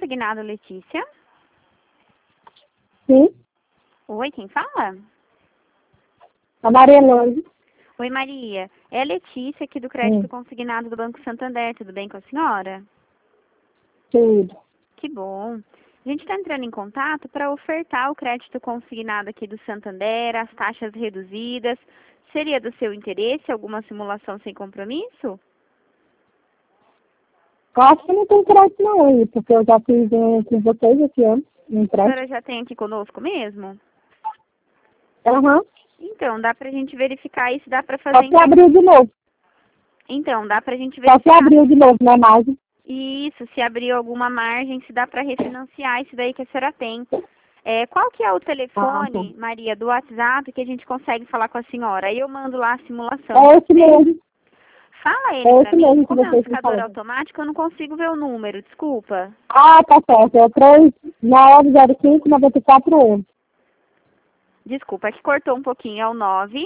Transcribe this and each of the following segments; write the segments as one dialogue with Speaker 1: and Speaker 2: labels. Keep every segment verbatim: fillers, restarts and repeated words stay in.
Speaker 1: consignado, Letícia?
Speaker 2: Sim.
Speaker 1: Oi, quem fala?
Speaker 2: A Maria Longe.
Speaker 1: Oi, Maria. É a Letícia aqui do Crédito Consignado do Banco Santander. Tudo bem com a senhora?
Speaker 2: Tudo.
Speaker 1: Que bom. A gente está entrando em contato para ofertar o crédito consignado aqui do Santander, as taxas reduzidas. Seria do seu interesse alguma simulação sem compromisso?
Speaker 2: Eu acho que não tem crédito não aí, porque eu já fiz um com vocês esse ano, um
Speaker 1: A
Speaker 2: crédito.
Speaker 1: senhora já tem aqui conosco mesmo?
Speaker 2: Aham.
Speaker 1: Então, dá pra gente verificar aí se dá pra
Speaker 2: Só
Speaker 1: fazer...
Speaker 2: se abriu de novo.
Speaker 1: Então, dá pra gente
Speaker 2: Só se
Speaker 1: verificar...
Speaker 2: abriu de novo, não é mais.
Speaker 1: Isso, se abriu alguma margem, se dá pra refinanciar isso daí que a senhora tem. É, qual que é o telefone,
Speaker 2: Ah,
Speaker 1: Maria, do WhatsApp que a gente consegue falar com a senhora? Aí eu mando lá a simulação.
Speaker 2: tá. É esse mesmo.
Speaker 1: Fala ele
Speaker 2: É
Speaker 1: pra
Speaker 2: esse
Speaker 1: mim.
Speaker 2: mesmo que
Speaker 1: Como é um
Speaker 2: vocês me
Speaker 1: indicador
Speaker 2: falaram.
Speaker 1: automático, eu não consigo ver o número, desculpa.
Speaker 2: Ah, tá certo. É três nove zero cinco nove quatro um.
Speaker 1: Desculpa, é que cortou um pouquinho. É o nove...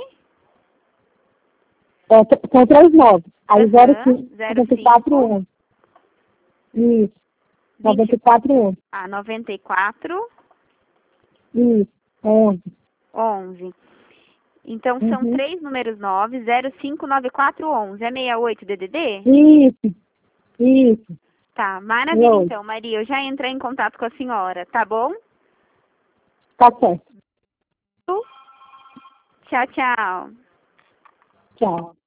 Speaker 2: É, t- são três nove. Aí zero
Speaker 1: Aham,
Speaker 2: cinco
Speaker 1: zero
Speaker 2: nove quatro
Speaker 1: cinco
Speaker 2: um. Isso.
Speaker 1: vinte
Speaker 2: nove quatro um.
Speaker 1: ah, noventa e quatro
Speaker 2: Isso. onze.
Speaker 1: onze. Então são
Speaker 2: Uhum.
Speaker 1: três números nove zero cinco nove quatro onze. É sessenta e oito D D D?
Speaker 2: Isso. Isso.
Speaker 1: Tá, maravilha
Speaker 2: Oi.
Speaker 1: então, Maria. Eu já entrei em contato com a senhora, tá bom?
Speaker 2: Tá certo.
Speaker 1: Tchau, tchau.
Speaker 2: Tchau.